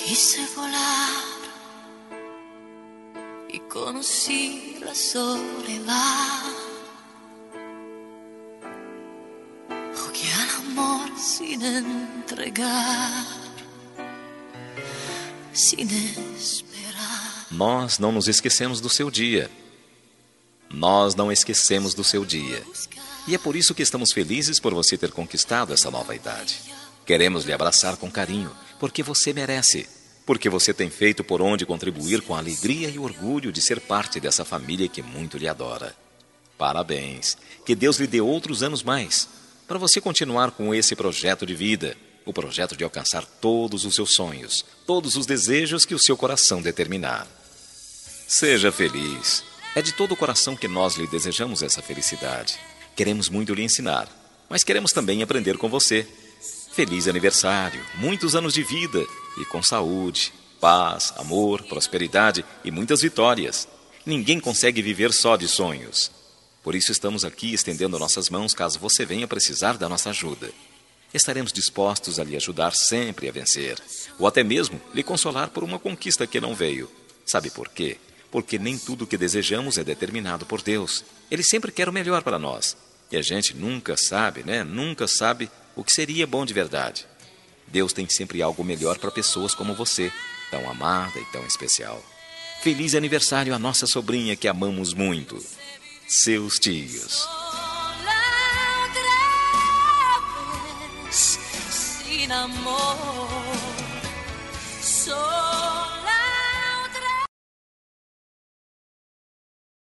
Quise volar y conocí la soledad. Jugué al amor sin entregar, sin esperar. Nós não nos esquecemos do seu dia. Nós não esquecemos do seu dia. E é por isso que estamos felizes por você ter conquistado essa nova idade. Queremos lhe abraçar com carinho, porque você merece. Porque você tem feito por onde contribuir com a alegria e orgulho de ser parte dessa família que muito lhe adora. Parabéns. Que Deus lhe dê outros anos mais, para você continuar com esse projeto de vida, o projeto de alcançar todos os seus sonhos, todos os desejos que o seu coração determinar. Seja feliz. É de todo o coração que nós lhe desejamos essa felicidade. Queremos muito lhe ensinar, mas queremos também aprender com você. Feliz aniversário, muitos anos de vida e com saúde, paz, amor, prosperidade e muitas vitórias. Ninguém consegue viver só de sonhos. Por isso estamos aqui estendendo nossas mãos caso você venha precisar da nossa ajuda. Estaremos dispostos a lhe ajudar sempre a vencer, ou até mesmo lhe consolar por uma conquista que não veio. Sabe por quê? Porque nem tudo o que desejamos é determinado por Deus. Ele sempre quer o melhor para nós. E a gente nunca sabe, Nunca sabe o que seria bom de verdade. Deus tem sempre algo melhor para pessoas como você, tão amada e tão especial. Feliz aniversário à nossa sobrinha que amamos muito. Seus tios. Sin amor,